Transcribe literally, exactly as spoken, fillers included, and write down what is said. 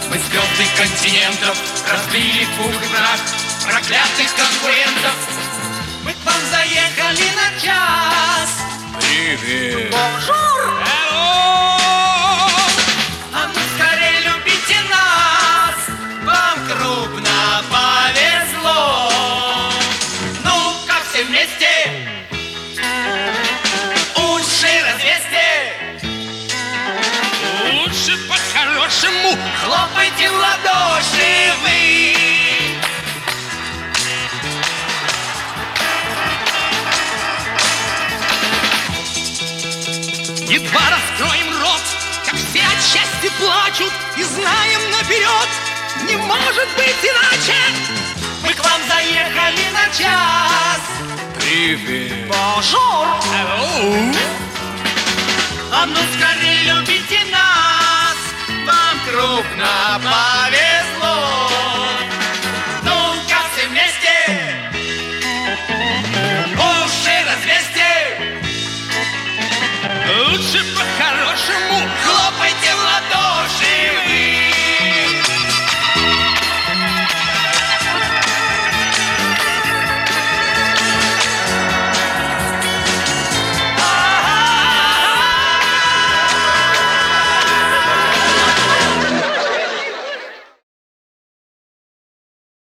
Мы звезды континентов разбили пух и прах проклятых конкурентов. Мы к вам заехали на час. Привет. Бонжур. А ну скорее любите нас, вам крупно повезло. Ну-ка все вместе уши развесьте. Лучше по-хорошему Хлопайте в ладоши вы. едва раскроем рот, как все от счастья плачут, и знаем наперед, не может быть иначе. Мы к вам заехали на час. Привет. Бонжур. Hello. А ну скорее любите